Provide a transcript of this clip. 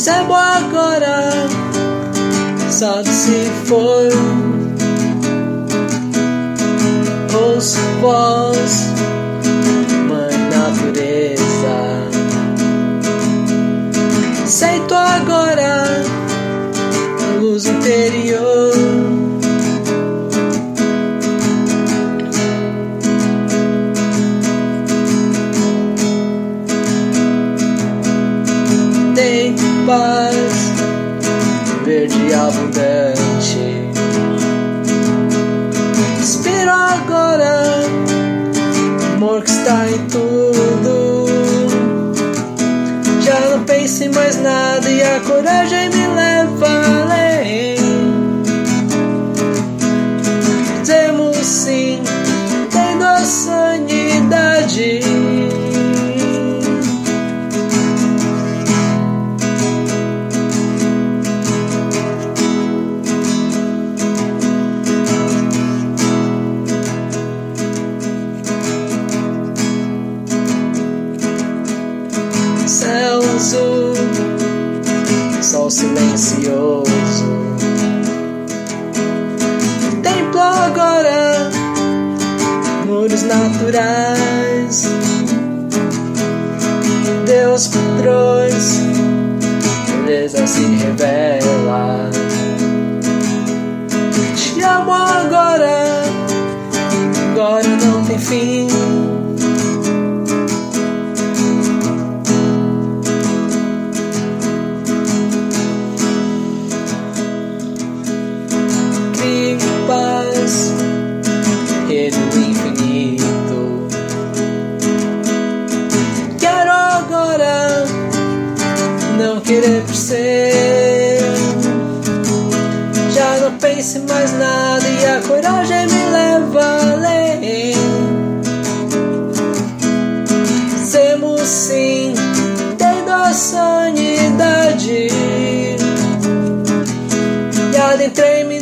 Recebo agora, sabe se for. Ouço voz, mãe natureza. Aceito agora a luz interior. Tem paz, verde abundante. Inspiro agora, amor que está em tudo. Já não penso em mais nada e a coragem me leva além. Dizemos sim, tendo a sanidade. Céu azul, sol silencioso. Templo agora, muros naturais. Deus padrões, beleza se revela. Te amo agora, agora não tem fim. Paz, rede do infinito. Quero agora não querer por ser. Já não penso em mais nada e a coragem me leva além. Dizemos sim, tendo a sanidade. E adentrei-me